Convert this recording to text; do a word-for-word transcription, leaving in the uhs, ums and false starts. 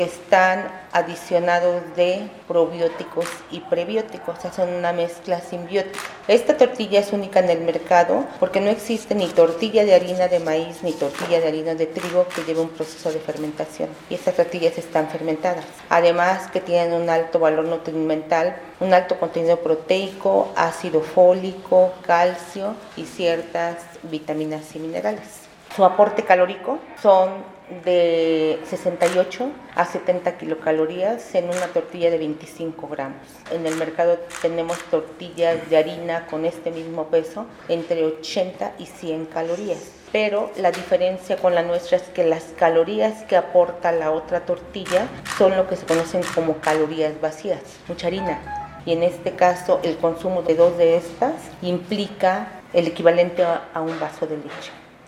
Están adicionados de probióticos y prebióticos, o sea, son una mezcla simbiótica. Esta tortilla es única en el mercado porque no existe ni tortilla de harina de maíz ni tortilla de harina de trigo que lleve un proceso de fermentación. Y estas tortillas están fermentadas. Además que tienen un alto valor nutrimental, un alto contenido proteico, ácido fólico, calcio y ciertas vitaminas y minerales. Su aporte calórico son de sesenta y ocho a setenta kilocalorías en una tortilla de veinticinco gramos. En el mercado tenemos tortillas de harina con este mismo peso entre ochenta y cien calorías. Pero la diferencia con la nuestra es que las calorías que aporta la otra tortilla son lo que se conocen como calorías vacías, mucha harina. Y en este caso el consumo de dos de estas implica el equivalente a un vaso de leche.